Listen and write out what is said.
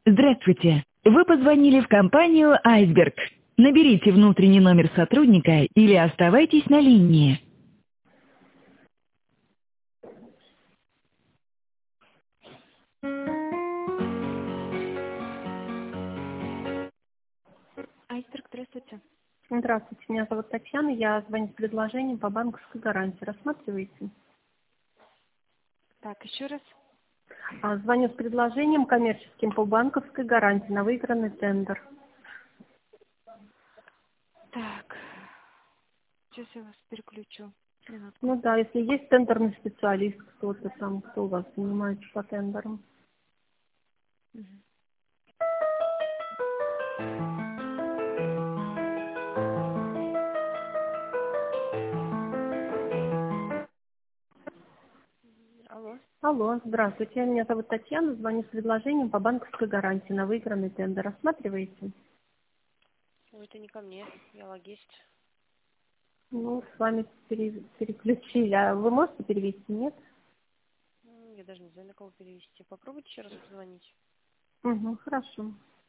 Здравствуйте. Вы позвонили в компанию «Айсберг». Наберите внутренний номер сотрудника или оставайтесь на линии. Айсберг, здравствуйте. Здравствуйте, меня зовут Татьяна, я звоню с предложением по банковской гарантии. Рассматриваете? Так, еще раз. Звоню с предложением коммерческим по банковской гарантии на выигранный тендер. Так, сейчас я вас переключу. Минутку. Ну да, если есть тендерный специалист, кто-то там, кто у вас занимается по тендерам. Мгм. Алло. Алло, здравствуйте, меня зовут Татьяна, звоню с предложением по банковской гарантии на выигранный тендер. Рассматриваете? Ой, это не ко мне, я логист. Ну, с вами переключили. А вы можете перевести, нет? Я даже не знаю, на кого перевести. Попробуйте еще раз позвонить. Угу, хорошо.